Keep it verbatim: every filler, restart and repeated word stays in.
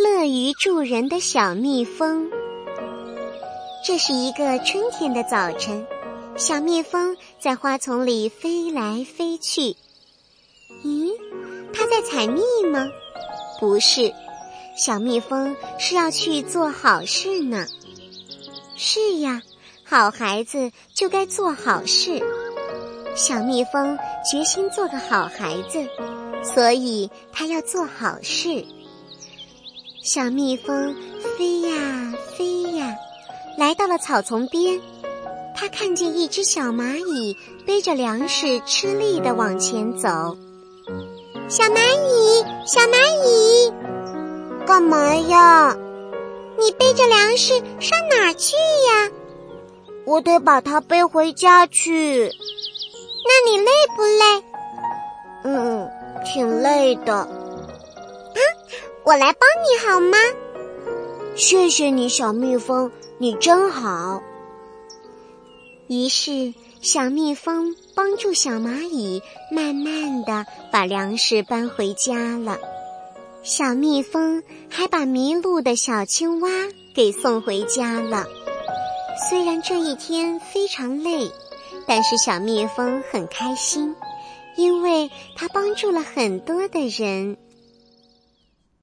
乐于助人的小蜜蜂。这是一个春天的早晨，小蜜蜂在花丛里飞来飞去。咦，它在采蜜吗？不是，小蜜蜂是要去做好事呢。是呀，好孩子就该做好事。小蜜蜂决心做个好孩子，所以它要做好事。小蜜蜂飞呀飞呀，来到了草丛边。它看见一只小蚂蚁背着粮食吃力地往前走。小蚂蚁，小蚂蚁，干嘛呀？你背着粮食上哪儿去呀？我得把它背回家去。那你累不累？嗯，挺累的。啊，我来帮你好吗？谢谢你，小蜜蜂，你真好。于是，小蜜蜂帮助小蚂蚁慢慢地把粮食搬回家了。小蜜蜂还把迷路的小青蛙给送回家了。虽然这一天非常累，但是小蜜蜂很开心，因为它帮助了很多的人。